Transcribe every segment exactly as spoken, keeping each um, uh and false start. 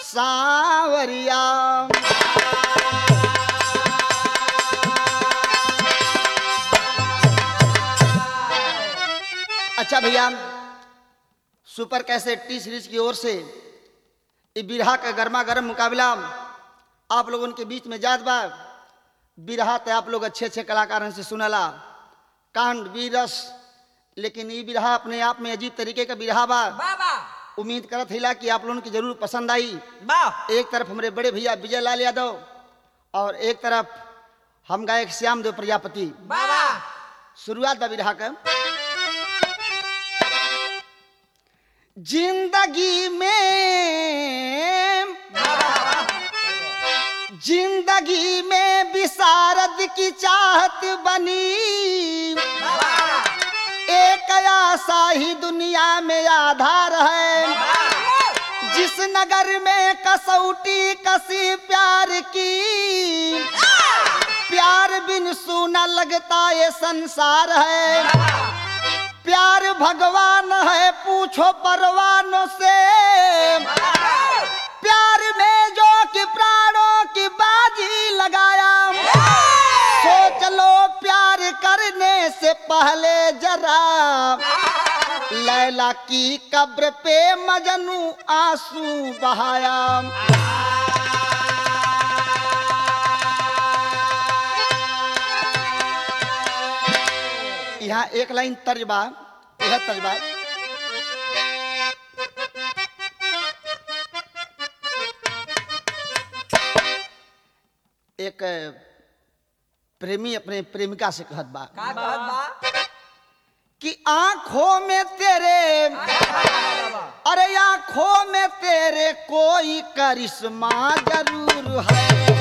सांवरिया। अच्छा भैया, सुपर कैसेट टी सीरीज की ओर से ये बिरहा का गर्मा गर्म मुकाबला आप लोगों के बीच में जात बा। बिरहा तो आप लोग अच्छे अच्छे कलाकारों से सुनला, कांड वीरस, लेकिन ये बिरहा अपने आप में अजीब तरीके का बिरहा बा। उम्मीद करत हिला कि आप लोगों की जरूर पसंद आई। एक तरफ हमारे बड़े भैया विजय लाल यादव और एक तरफ हम गायक श्याम देव प्रजापति। शुरुआत बा बिरहा का। जिंदगी में जिंदगी में विशारद की चाहत बनी, एक आशा ही दुनिया में आधार है। जिस नगर में कसौटी कसी प्यार की, प्यार बिन सूना लगता ये संसार है। प्यार भगवान है पूछो परवानों से, प्यार में जो कि प्राणों की बाजी लगाया। सोच लो प्यार करने से पहले जरा, लैला की कब्र पे मजनू आंसू बहाया। यहाँ एक लाइन तर्जबा, यह तर्जबा। एक प्रेमी अपने प्रेमिका से कहत बा कि आंखों में तेरे, अरे आंखों में तेरे कोई करिश्मा जरूर है।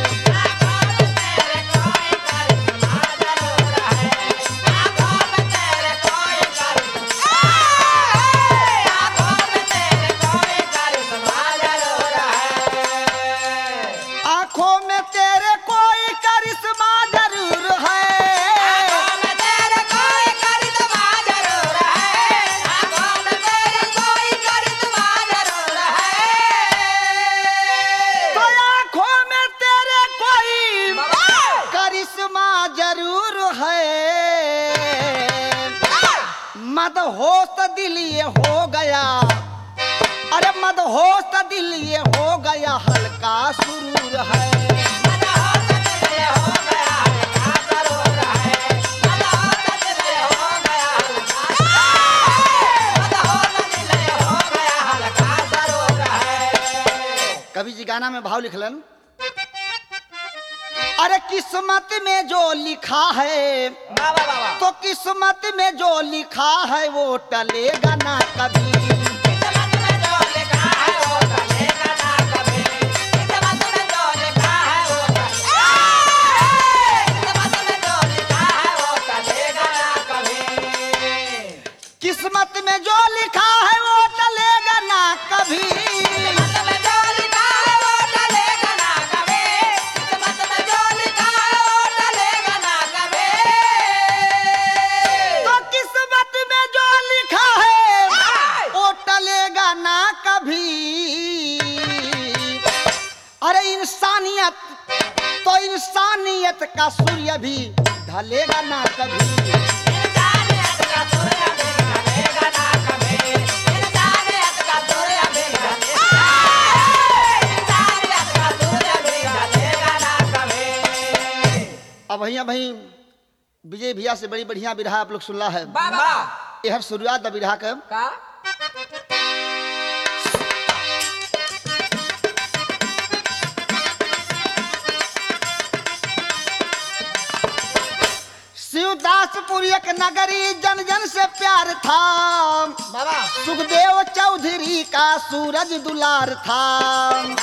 मदहोश दिल ये हो गया, अरे मदहोश दिल ये हो गया, हल्का सुरूर है। मदहोश दिल ये हो गया, हल्का सुरूर है। मदहोश दिल ये हो गया, हल्का, मदहोश दिल ये हो गया, हल्का सुरूर है। कवि जी गाना में भाव लिखलन, अरे किस्मत में जो लिखा है, तो किस्मत में जो लिखा है वो टलेगा ना कभी। किस्मत में जो लिखा है वो टलेगा ना कभी। किस्मत में जो लिखा है वो किस्मत में जो लिखा है वो टलेगा ना कभी। किस्मत में जो लिखा है वो टलेगा ना कभी। अरे इंसानियत तो इंसानियत का सूर्य भी ढलेगा ना कभी। इंसानियत का सूर्य भी ढलेगा ना कभी। इंसानियत का सूर्य भी ढलेगा, इंसानियत का सूर्य भी ढलेगा ना कभी। अब भैया भाई विजय भैया से बड़ी बढ़िया बिरहा आप लोग सुनला है। यह शुरुआत बिरहा का। शिवदासपुर एक नगरी, जन जन से प्यार था। सुखदेव चौधरी का सूरज दुलार था।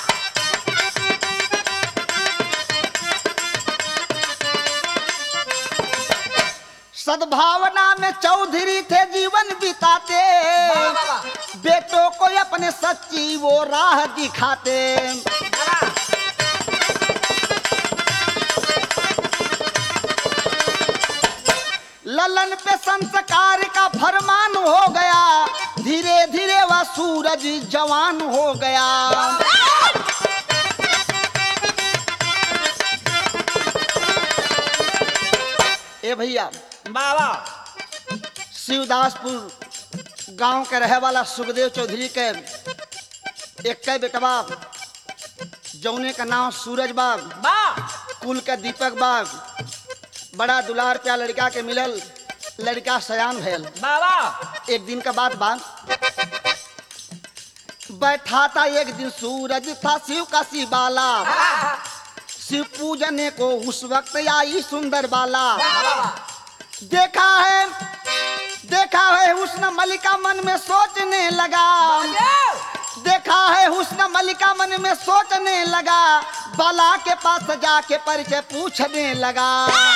सद्भावना में चौधरी थे जीवन बिताते, बेटों को अपने सच्ची वो राह दिखाते। ललन पे संस्कार का फरमान हो गया, धीरे धीरे वह सूरज जवान हो गया। भैया बाबा शिवदासपुर गांव के रहे वाला सुखदेव चौधरी के एक के बेटवा जौने का नाम सूरज बाग बा कुल का दीपक बाग बड़ा दुलार प्या लड़का के मिलल। लड़का सयान भैल। बाबा एक दिन का बात बात बैठा था एक दिन सूरज था शिव का शिवाला शिव पूजने को उस वक्त आई सुंदर बाला। देखा है देखा है हुस्न मलिका मन में सोचने लगा। देखा है हुस्न मलिका मन में सोचने लगा। बाला के पास जाके परिचय पूछने लगा।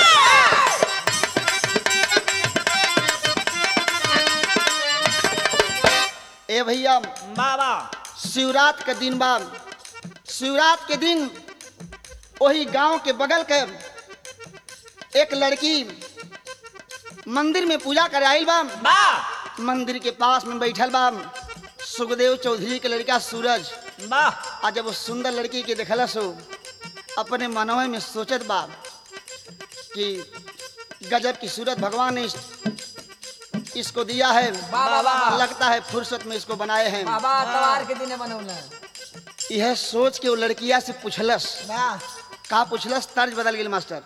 ए भैया बाबा शिवरात के दिन बाद शिवरात के दिन वही गांव के बगल के एक लड़की मंदिर में पूजा करे आइल बा। बा मंदिर के पास में बैठल बा सुखदेव चौधरी के लड़का सूरज। बा आज जब वो सुंदर लड़की के देखलस हो अपने मनोय में सोचत बा कि गजब की सूरत भगवान ने इसको दिया है। बाबा लगता है फुर्सत में इसको बनाए हैं। बाबा तवार के दिन बनौला यह सोच के वो लड़किया से पूछलस। बा का पूछलस तर्ज बदल गई मास्टर।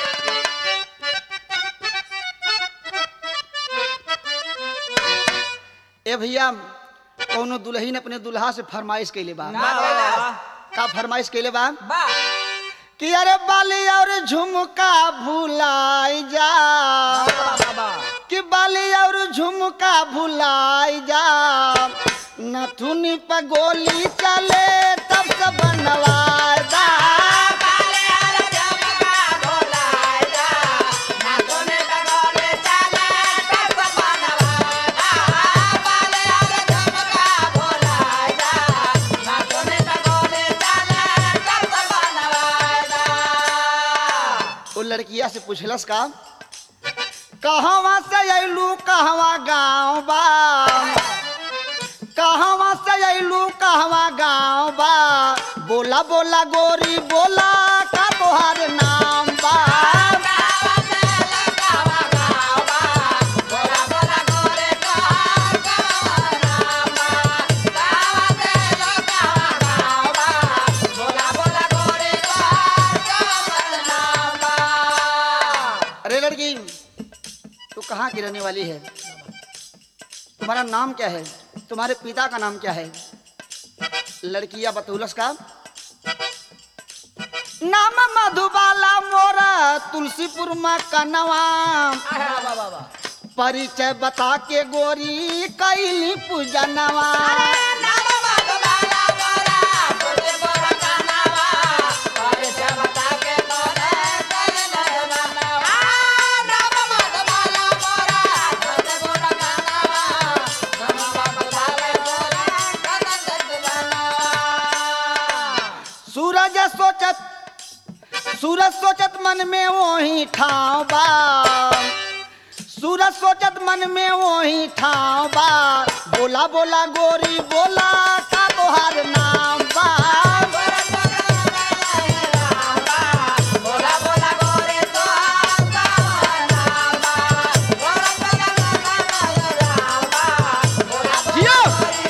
ए भैया कौनो दुल्हन अपने दुल्हा से फरमाइश कैले बा। बाबा का फरमाइश कैले बा बा कि अरे बाली और झुमका भुलाई जा। बाबा कि बाली और झुमका भुलाई जा। नथुनी पे गोली चले तब से बनवाए दा। वो लड़किया से पूछलस का कहवा से अइलू कहवा गाँव बा। कहवा से अइलू कहवा गाँव बा। बोला बोला गोरी बोला का तोहार नाम बा। अरे लड़की तू कहाँ की रहने वाली है? तुम्हारा नाम क्या है? तुम्हारे पिता का नाम क्या है? लड़किया बतौलस का नाम मधुबाला मोरा तुलसीपुर में कनवा। बाबा बाबा परिचय बता के गोरी कैली पूजनवा। सूरज सोचत सूरज सोचत मन में वही ठाव बा। सूरज सोचत मन में वही ठाव बा। बोला बोला गोरी बोला का तोहार नाम बा। जियो।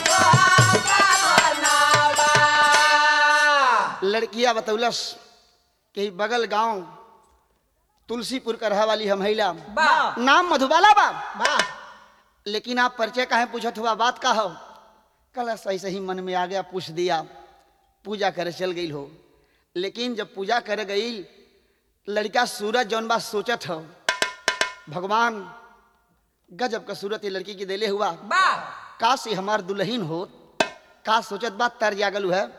लड़किया बतौलस कि बगल गांव तुलसीपुर का रहा वाली हम महिला बा नाम मधुबाला बा। बा लेकिन आप परिचय काहे पूछत हुआ बात का हो? कल ऐसे ही मन में आ गया पूछ दिया। पूजा करे चल गई हो। लेकिन जब पूजा करे गई लड़का सूरज जौन बात सोचत हो भगवान गजब का सूरत ये लड़की की देले हुआ। बा काश ही हमार दुल्हन हो। का सोचत बात तर जागल है।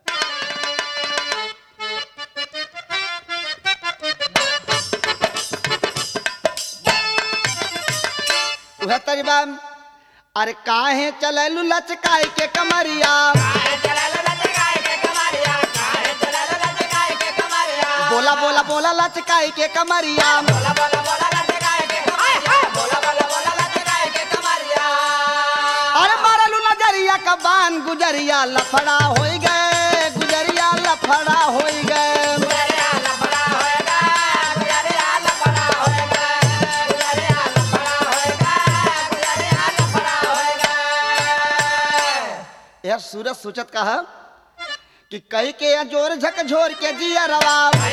वह तरीबा अरे काहे चललू लचकाई के कमरिया। बोला बोला बोला लचकाई के कमरिया। अरे मारलू नजरिया का बान गुजरिया लफड़ा हो गए। गुजरिया लफड़ा हो गए। सूरज सोचत कहा कि कई के जोर झकझोर के जिया रवा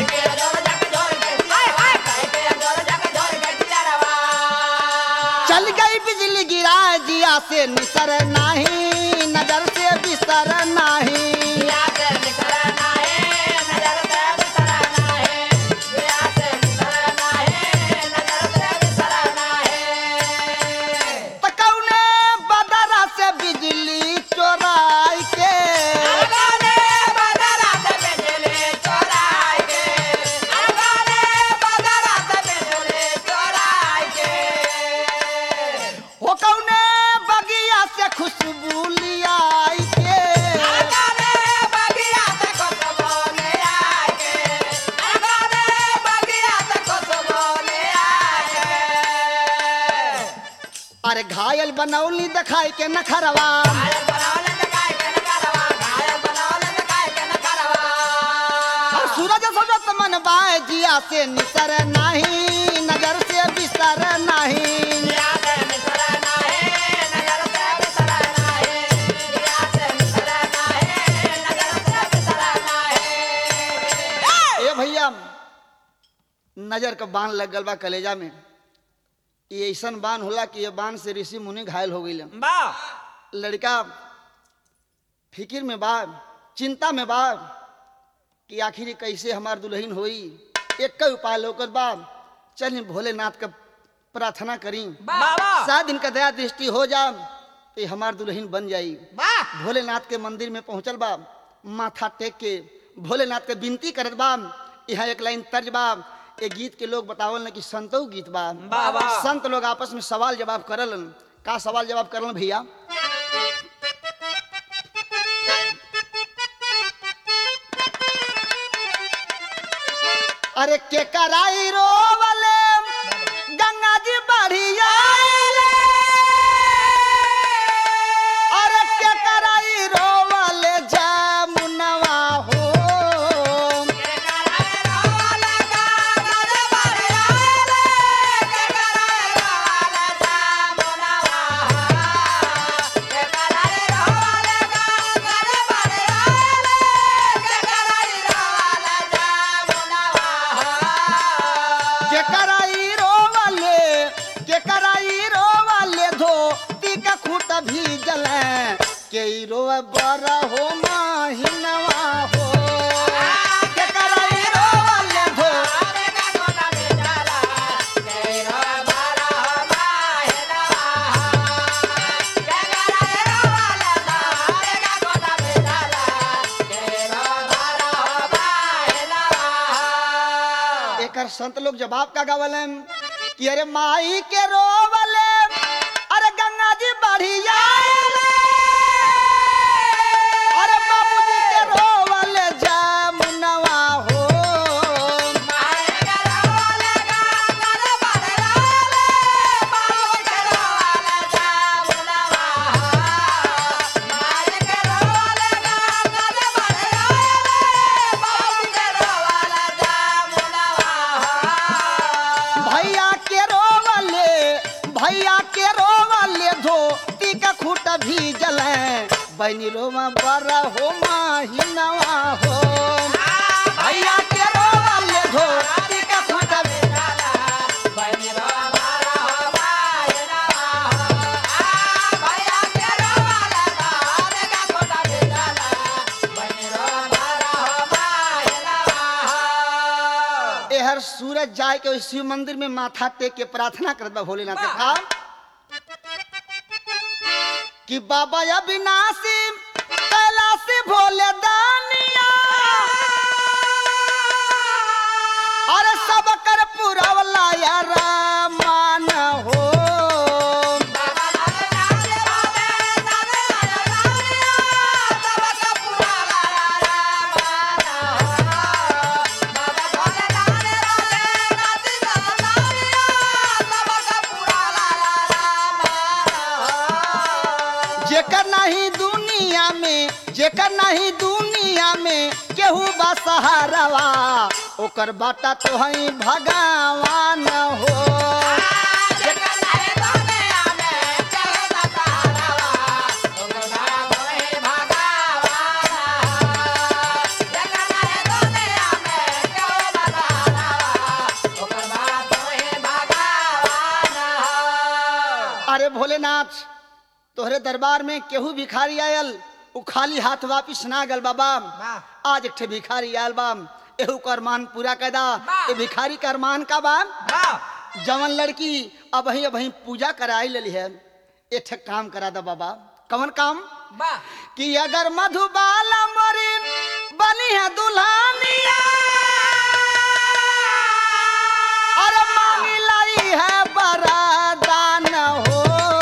चल गई बिजली गिरा जिया से निसर नहीं नजर से बिसर नहीं तकौने बदरा से बिजली चोराई के हो कौने बगिया से खुशबू लियाई के अरे घायल बनौली दिखाई के नखरवा और सूरज सोचत मन बाय जिया से निसर नहीं नजर से बिसर नहीं ए भैया नजर का बाण लग गल बा कलेजा में ये ऐसन बाण होला कि ये बाण से ऋषि मुनि घायल हो गई वाह लड़का फिकिर में बा चिंता में बा कि आखिर कैसे हमार दुल्हन होई एक का उपाय लोकत बा चल भोलेनाथ का प्रार्थना करी बाबा शायद इनका दया दृष्टि हो जा तो ये हमार दुल्हन बन जाई भोलेनाथ के मंदिर में पहुंचल बा माथा टेक के भोलेनाथ के विनती करत बा यहाँ एक लाइन तर्ज बा ये गीत के लोग बतावल न कि संतो गीत बा बाबा संत लोग आपस में सवाल जवाब करलन का सवाल जवाब करलन भैया अरे के कराई रोवले गंगा जी बढ़िया अरे के कराई रोवले जमुनवा हो के कराई रोवले के कराई रोवले धोती का खूट भी जले के रोव बरा हो माहिनवा हो के कराई रोवले धो एकर संत लोग जवाब का गावलन कि अरे माई के रोवले अरे गंगा जी बढ़िया अरे बाबूजी के रोवले जमुनवा हो भैया के रोवले भैया के रोवले धोती का खूट भी जले बनी रोमा बरा हो माहिनवा हो भैया के रोवले धोती का खूट भी एहर सूरज जाए के शिव मंदिर में माथा टेक के प्रार्थना करत बा भोलेनाथ के का कि बाबा अविनाशी कैलाशी भोले दानिया अरे सब कर पुरवला यार मान हो जेकर नहीं दुनिया में जेकर नहीं दुनिया में केहू बा सहारवा ओकर बाटा तो हई भगवान हो भोलेनाथ तोहरे दरबार में केहू भिखारी आयल उ खाली हाथ वापिस ना गल बाबा। वाह। आज एक ठे भिखारी आयल बा, एहू का अरमान पूरा कैदा। वाह। ए भिखारी का अरमान का बा, वाह। जवन लड़की अब ही अब ही पूजा कराई लेली है, एक ठे काम करा दा बाबा। कवन काम? वाह। कि अगर मधुबाला मोरी बनी है दुल्हनिया और मांगी लाई है बरदान हो।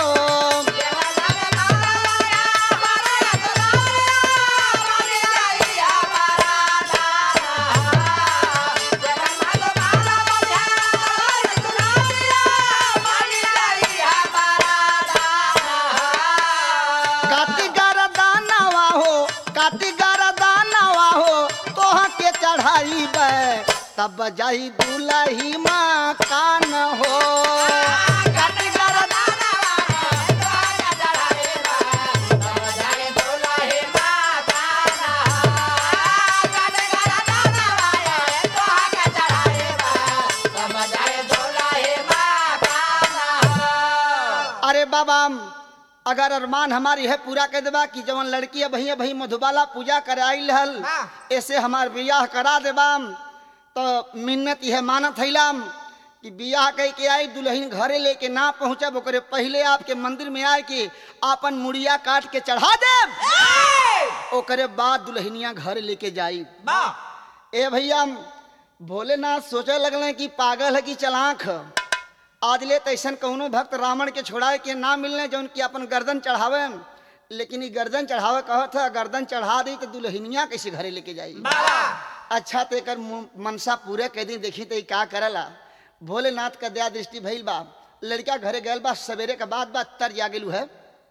काती गरदानवा हो, काती गरदानवा हो, तोहा के चढ़ाई बे तब जाई दुलही माँ कान हो। काती गरदानवा हो, तोहा के चढ़ाई बे तब जाई दुलही माँ कान हो। काती गरदानवा हो, तोहा के चढ़ाई बे तब जाई दुलही माँ कान हो। अरे बाबा, अगर अरमान हमारी है पूरा कर देबा कि जवन लड़की अब ही भई मधुबाला पूजा कराई हल हाँ। ऐसे हमार बियाह करा देबाम, तो मिन्नत यह मानत हैलाम कि बियाह कह के आई दुल्हन घरे लेके ना पहुंचब, ओकरे पहले आपके मंदिर में आए कि आपन मुड़िया काट के चढ़ा देब, ओकरे बाद दुल्हनिया घर लेके जाई। वाह। ए भैया, भोलेनाथ सोचे लगले कि पागल है कि चलाक है। आज ले तैसन कौनो भक्त रावण के छोड़ाए के ना मिलने जौन की अपन गर्दन चढ़ावे, लेकिन ये गर्दन चढ़ावे कहत है, गर्दन चढ़ा दी तो दुल्हनिया कैसे घरे लेके जाई। अच्छा ते कर मनसा पूरे कह दी, देखी तो का करला। भोलेनाथ का दया दृष्टि भइल बा, लड़का घरे गैल बा, सवेरे के बाद बा तर जा गेलू है।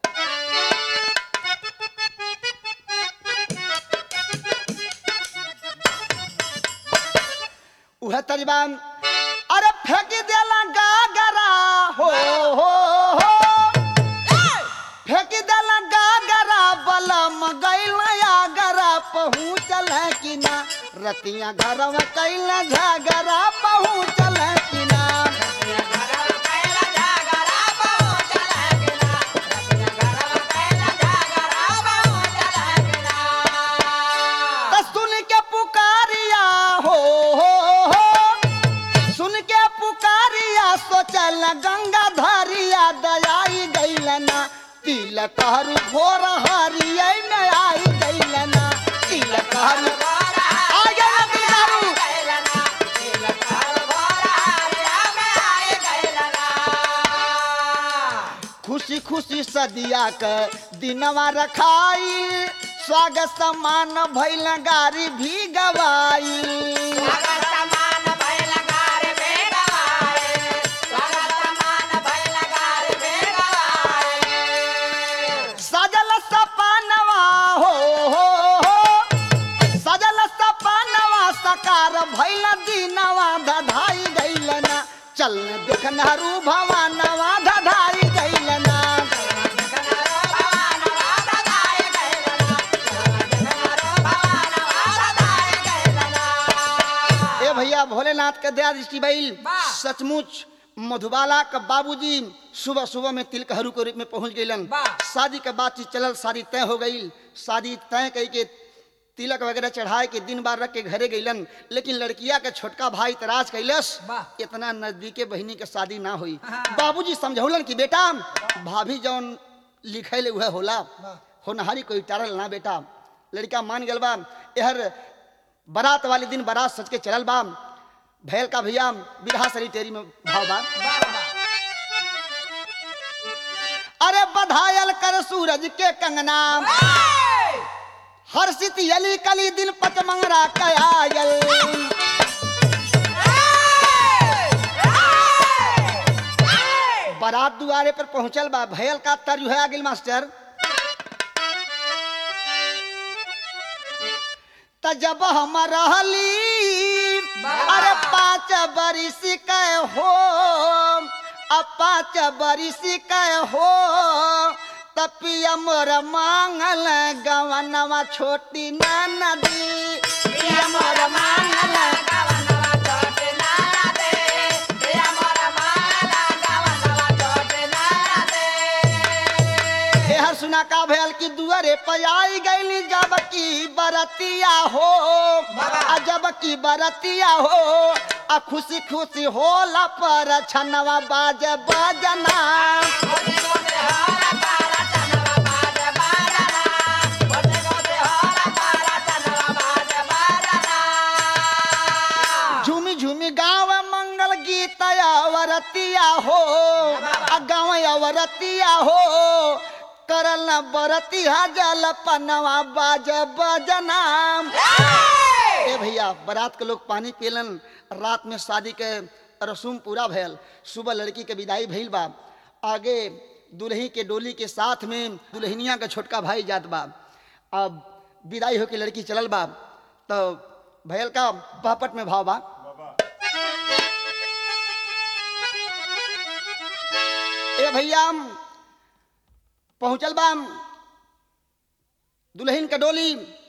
उह तजबा अरे फेंक देला गागरा हो हो हो, फेंक देला गागरा बलम गइल आगरा पहुँचल है कि ना, रतिया घरवा कैल झगरा पहुँचल है कि ना। तो सुन के पुकारिया हो हो हो, सुन के पुकारिया सोचल गंगा धारिया दयाई गइल ना, तिलक हरू भोर हरिया में आई गइल ना। तिलक हरू आ गइल तिलक खुशी खुशी सदिया के दिनवा रखाई, स्वागत समान भइल गारी भी गवाई। सजल सपनवा हो हो हो, सजल सपनवा सकार भइल दिनवा धधाई गइल ना, चल देखनहरू भवानवा धधाई गइल ना। ए भैया, भोलेनाथ के दया दृष्टि भइल। वाह। सचमुच मधुबाला का बाबूजी सुबह सुबह में तिलकहरू के रूप में पहुंच गइलन। वाह। शादी के बातचीत चलल, शादी तय हो गई। शादी तय कही के तिलक वगैरह चढ़ाए के दिन बार रख के घरे गइलन, लेकिन लड़किया के छोटका भाई इतराज कैलस, वाह। इतना नजदीके बहिनी के शादी ना हुई। हाँ। बाबूजी समझौलन कि बेटा भाभी जौन लिखैले वह होला, वाह। होनहारी कोई टारल ना बेटा। लड़का मान गल बा। एहर बारात वाले दिन बारात सज के चलल बा। भैल का भैया बिरहा सरी टेरी में भाव बा। अरे बधायल कर सूरज के कंगना, हर्षित यली कली दिन पचमंगरा कयायल। बारात दुआरे पर पहुंचल बा। भैल का तर्ज है आगिल मास्टर। त जब हम रहली अरे पाँच बरिस के हो, अब पाँच बरिस के हो, तपिया मोर मांगल गवनवा छोटी ना नदी। पिया मोर मांगल गवनवा छोटी ना नदी, पिया मोर मांगल गवनवा छोटी ना नदी। का भेल की दुआरे पयाई गईली जब की बरतिया हो आ जब की बरतिया हो आ खुशी खुशी होला पर छनवा बाज बजना झूमी झूमी गाँव मंगल गीत अवरतिया हो आ गाँव अवरतिया हो करल न बरतिया जल पनवा बाज बजना। ए भैया बारात के लोग पानी पीलन रात में शादी के रसूम पूरा भयल सुबह लड़की के विदाई भइल बा आगे दुल्ही के डोली के साथ में दुल्हनिया का छोटका भाई जात बा अब विदाई होके लड़की चलल बा तो भैल का पहपट में भाव बा ए भैया पहुंचल बा दुल्हन का डोली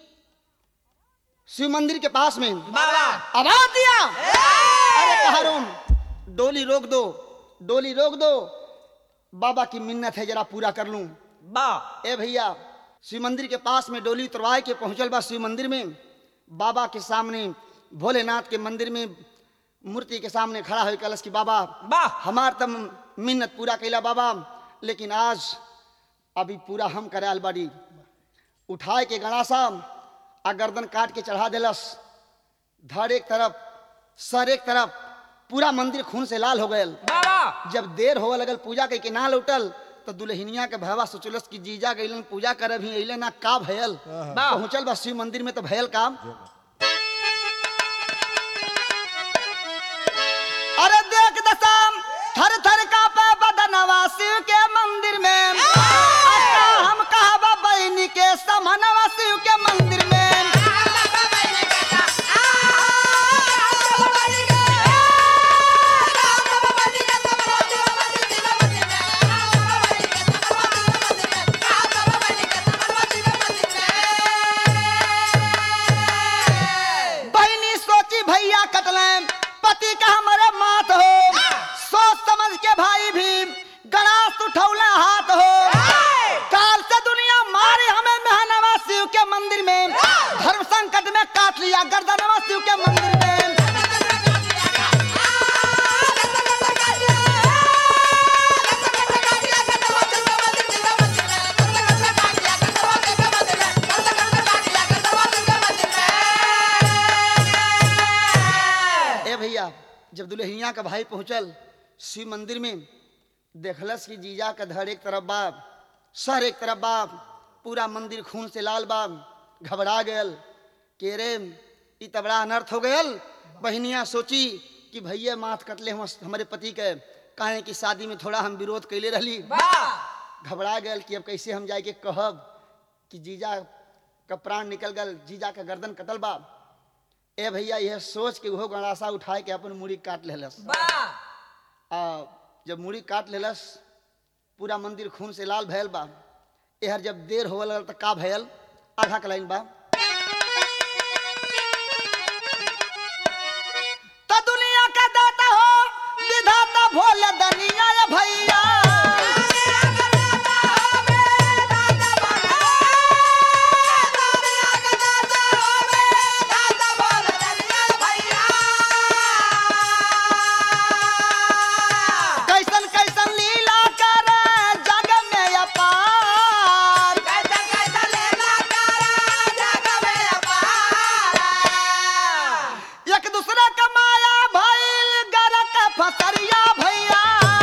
शिव मंदिर के पास में बाबा आवाज दिया अरे पहाड़ों डोली रोक दो डोली रोक दो बाबा की मिन्नत है जरा पूरा कर लूं। बा ए भैया शिव मंदिर के पास में डोली उतरवाए के पहुंचल बा शिव मंदिर में बाबा के सामने भोलेनाथ के मंदिर में मूर्ति के सामने खड़ा हो कलश की बाबा बा हमार तम मिन्नत पूरा कैला बाबा लेकिन आज अभी पूरा हम कराल बाड़ी उठाए के गणासा आ गर्दन काट के चढ़ा दिलस धड़ एक तरफ सर एक तरफ पूरा मंदिर खून से लाल हो गयल। बाबा जब देर होवे लगल पूजा के ना लौटल तो दुल्हनिया के भैया सोचलस कि जीजा गइलन पूजा करब ही अइले ना का भयल बा पहुंचल बस शिव मंदिर में तो भयल काम अरे देख दसम थर थर का पे बदनवा शिव के मंदिर में आता हम कहबा बहनी के समनवा शिव के मंदिर में बहनी सोची भैया कटले पति का हमारे मात हो सोच समझ के भाई भी गणास उठौला हाथ हो काल से दुनिया मारे हमें मेहनवा शिव के मंदिर में धर्म संकट में काट लिया गर्दनवा शिव के मंदिर में ए भैया जब दुल्हनिया का भाई पहुंचल शिव मंदिर में देखलस कि जीजा का धड़ एक तरफ बाप सर एक तरफ बाप पूरा मंदिर खून से लाल बाप घबरा गयल के रे ई त बड़ा अनर्थ हो गयल। बहनिया सोची कि भैया माथ कटले हम हमारे पति के काहे कि शादी में थोड़ा हम विरोध कैले रहली बा घबरा गयल कि अब कैसे हम जाके कहब कि जीजा का प्राण निकल गल जीजा का गर्दन कटल बा। ए भैया यह सोच के वो गणासा उठाए के अपन मुड़ी काट लेलस बा आ जब मुड़ी काट लेलस पूरा मंदिर खून से लाल भयल बा। एहर जब देर होवल लगल त का भयल आधा का लाइन बा त दुनिया का दाता हो विधाता भोले दनिया ये भैया कैसन कैसन लीला करे जग में अपार एक दूसरा का माया भइल गरक फसरिया भैया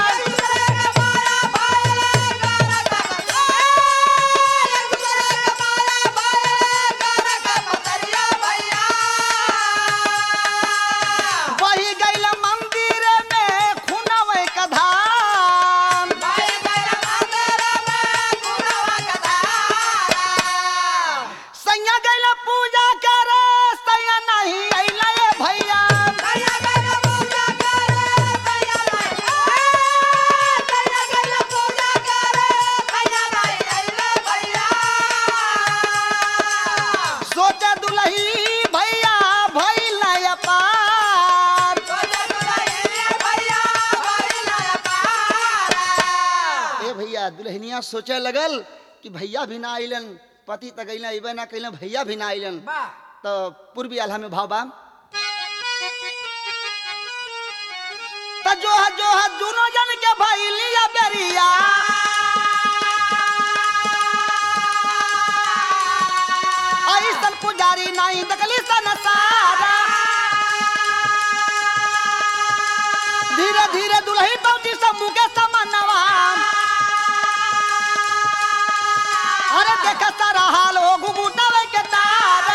वही गइल मंदिर में खुनवे का धाम सैया गइल पूजा करे सैया नहीं अइला ये भैया सोचे दुलही भैया भइल ना अपार ए भैया दुल्हनिया सोचे लगल कि भैया भी ना आइलन, पति तक अइलन, अइबे ना कइलन, भैया भी ना आइलन। बा तो पूर्वी आल्हा में भाव बा त जो है जो है दोनों जन के भाई लिया बेरिया ऐसन पुजारी नहीं दकली संसारा धीरे धीरे दुल्ही पहुंची शंभू के समनवा अरे देख सारा हाल हो घुघुटावे के तारा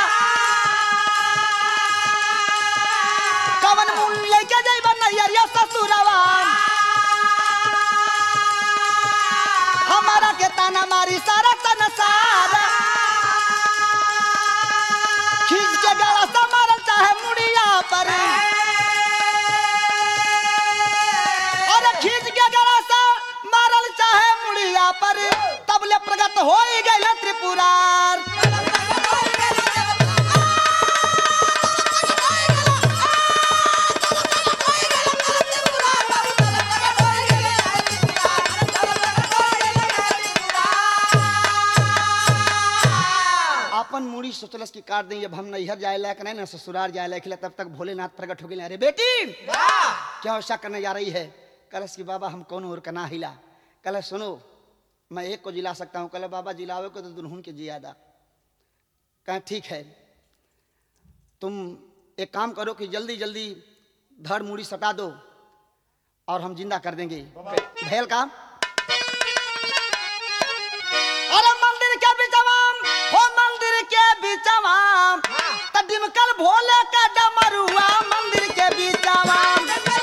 कवन मुन लेके जइबा नैया ससुरवा हमारा के ताना मारी सारा संसार खींच के गला से मारल चाहे मुड़िया पर अरे खींच के गला से मारल चाहे मुड़िया पर तबले प्रगट हो ही गए त्रिपुरार अपन मुड़ी सोचलस कि काट दें, अब हम नैहर जाए लायक नहीं ना ससुराल जाए लायक, तब तक भोलेनाथ प्रकट हो गए। अरे बेटी क्या ऐसा करने जा रही है? कलश की बाबा हम कौन और कना हिला। कल सुनो मैं एक को जिला सकता हूँ। कल बाबा जिलावे को तो दुल्हन के जियादा। कहें ठीक है, तुम एक काम करो कि जल्दी जल्दी धड़ मुड़ी सटा दो और हम जिंदा कर देंगे। भैल काम अरे मंदिर के बिचवाम हो मंदिर के बिचवाम त डिमकल भोले का डमरुआ मंदिर के बिचवाम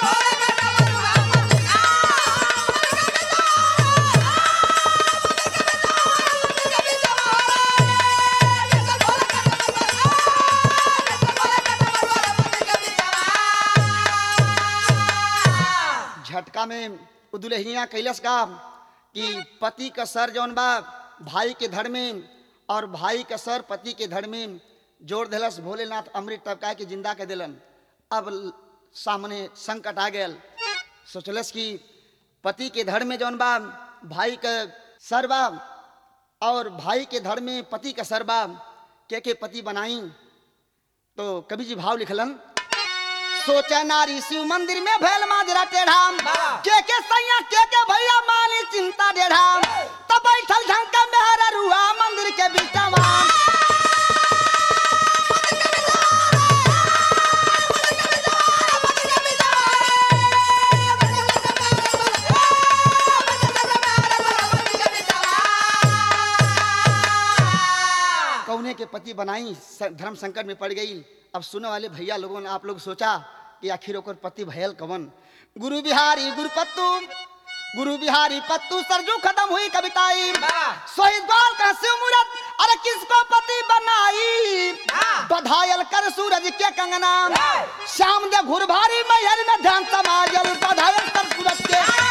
झटका में दुल्हनिया कैलस का कि पति का सर जौन बा भाई के धड़ में और भाई का सर पति के धड़ में जोड़ दिलस। भोलेनाथ अमृत टपका के जिंदा के दिलन। अब सामने संकट आ गया। सोचलस कि पति के धड़ में जौन बा भाई का सर बा और भाई के धड़ में पति का सर बा, के के पति बनाई। तो कवि जी भाव लिखलन सोचे नारी शिव मंदिर में भैल माजरा टेढ़ाम के के सैया के के भैया मानी चिंता डेढ़ाम तब बैठल झंका में हरा रुआ मंदिर के बीचवा कौने के पति बनाई धर्म संकट में पड़ गई। अब सुने वाले भैया लोगों ने आप लोग सोचा कि आखिर ओकर पति भयल कवन। गुरु बिहारी गुरुपत्तू गुरु बिहारी पत्तू सरजू खत्म हुई कविताई शहीद बाल का शिव मूरत अरे किसको पति बनाई बधायल कर सूरज के कंगना श्याम दे घुर भारी मैहर में ध्यान समाजल बधायल कर सूरज के